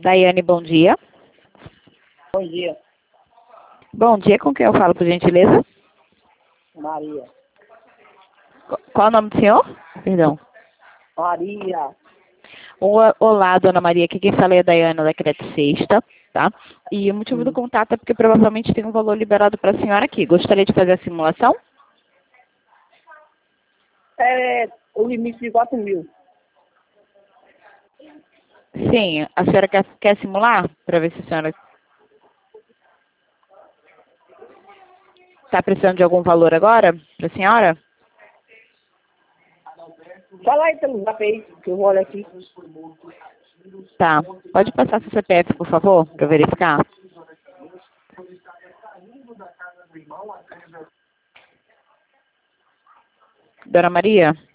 Daiane, bom dia. Bom dia, Bom dia, com quem eu falo, por gentileza? Maria. Qual é o nome do senhor? Perdão. Maria. Olá, dona Maria, aqui quem fala é a Daiane da Crédito Sexta, tá? E o motivo do contato é porque provavelmente tem um valor liberado para a senhora aqui. Gostaria de fazer a simulação? É o limite de 4.000. Sim, a senhora quer simular? Para ver se a senhora está precisando de algum valor agora para a senhora? Fala aí pelo zap aí, que eu vou olhar aqui. Tá. Pode passar seu CPF, por favor, para verificar? Dona Maria?